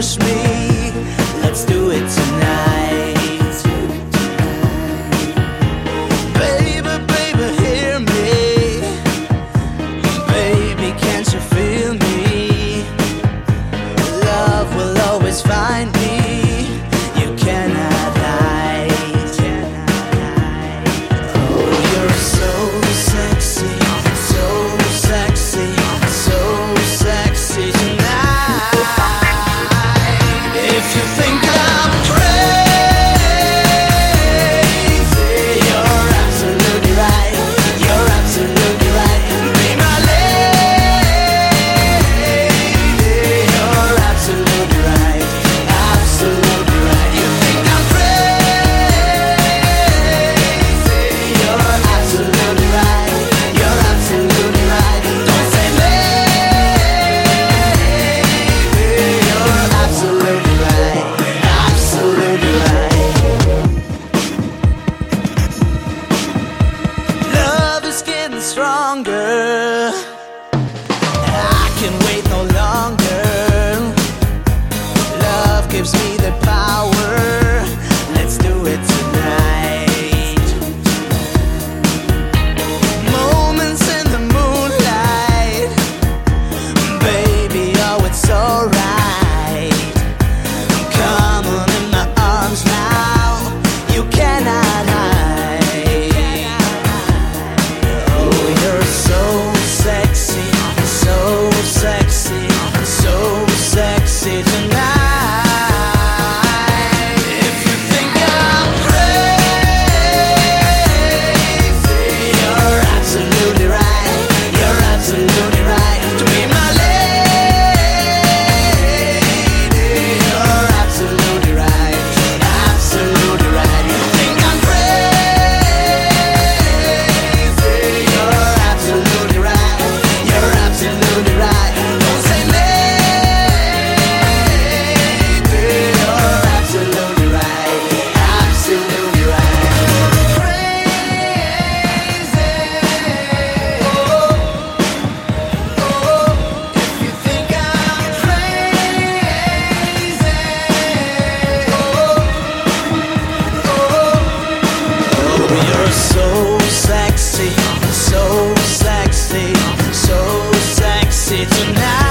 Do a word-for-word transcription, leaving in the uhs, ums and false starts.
push me. Let's do it tonight. Baby, baby, hear me. Baby, can't you feel me? Love will always find me. You cannot hide. Oh, you're so sexy, so sexy, so sexy tonight. If you think I'm crazy, you're absolutely right. You're absolutely right. Be my lady. You're absolutely right. Absolutely right. You think I'm crazy. You're absolutely right. You're absolutely right. Don't say maybe. You're absolutely right. Absolutely right. Love is getting stronger. I can wait no longer. Love gives me the power. Let's do it tonight. Moments in the moonlight. Baby, oh, it's alright. Come on in my arms now. You cannot hide. Oh, you're so sexy, so sexy, so sexy tonight. If you think I'm crazy, you're absolutely right. You're absolutely right. To be my lady, you're absolutely right. Absolutely right. You think I'm crazy, you're absolutely right. You're absolutely right. Don't say maybe. You're absolutely right. Absolutely right. Crazy. Oh, oh, if you think I'm crazy. Oh, oh, you're so sexy, so sexy, so sexy tonight.